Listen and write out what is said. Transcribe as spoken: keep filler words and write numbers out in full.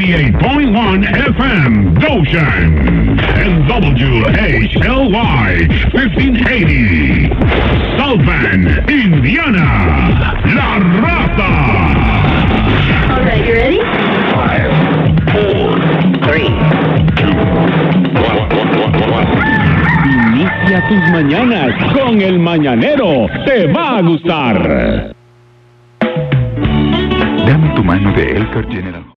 ninety-eight point one F M, Goshen. And W H L Y, fifteen eighty. South Bend, Indiana. La Raza. All right, you ready? Five, four, three, two, one, one, one, one. Inicia tus mañanas con El Mañanero. Te va a gustar. Dame tu mano de Elcar General.